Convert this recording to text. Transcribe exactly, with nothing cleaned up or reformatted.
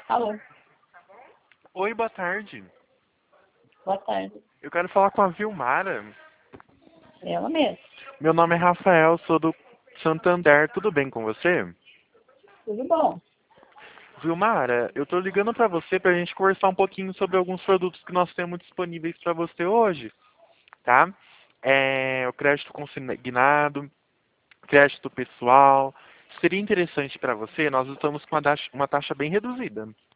Alô, Oi, boa tarde. boa tarde. Eu quero falar com a Vilmara. Ela mesmo. Meu nome é Rafael, sou do Santander. Tudo bem com você? Tudo bom? Vilmara, eu tô ligando pra você pra gente conversar um pouquinho sobre alguns produtos que nós temos disponíveis pra você hoje, tá? É, o crédito consignado, crédito pessoal. Seria interessante pra você? Nós estamos com uma taxa, uma taxa bem reduzida.